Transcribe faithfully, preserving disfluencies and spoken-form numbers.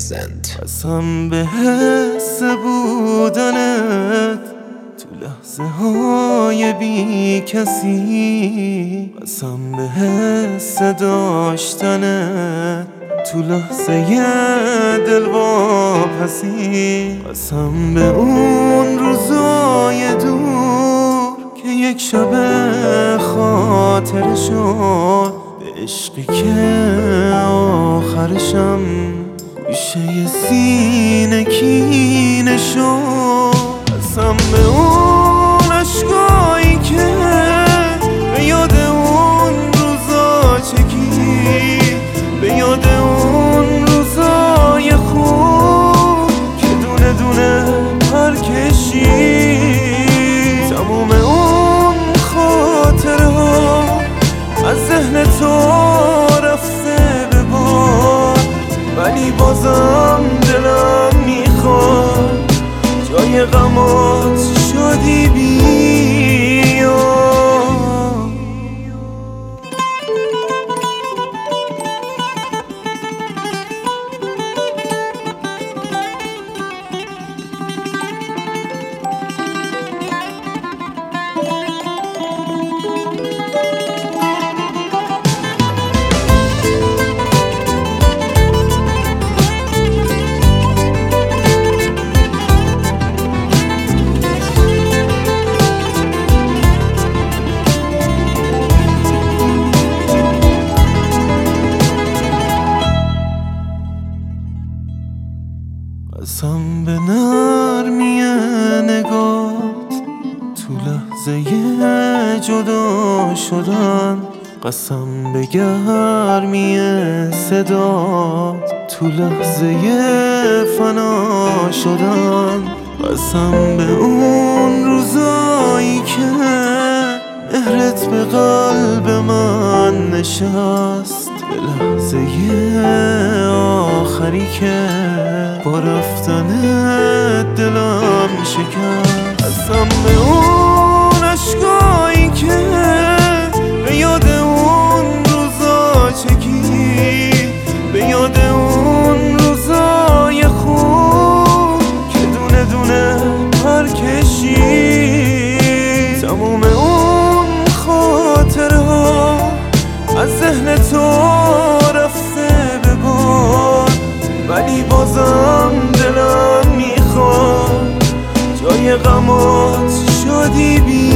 Present. قسم به حس بودنت تو لحظه های بی کسی، قسم به حس داشتنت تو لحظه دل واپسی، قسم به اون روزای دور که یک شب خاطر شد، به عشقی که آخرشم گوشه سینه کینه شد. قسم به اون عشقایی که به یاد اون روزا چکی، به یاد اون روزای خوب که دونه دونه پر کشی. تموم اون خاطره ها از ذهن تو رفته به باد، ولی بازم دلم میخواد جای غمات شادی بیا. قسم به نرمی نگات تو لحظه جدا شدن، قسم به گرمی صدات تو لحظه فنا شدن، قسم به اون روزایی که مهرت به قلب من نشست، به لحظه آخری که با رفتن دلم شکست. قسم به اون عشقایی که به یاد اون روزا چکی، به یاد اون روزای خوب که دونه دونه پر کشی. تموم اون خاطره ها از ذهن تو رفته به باد، ولی بازم دلم میخواد جای غمات شادی بیا.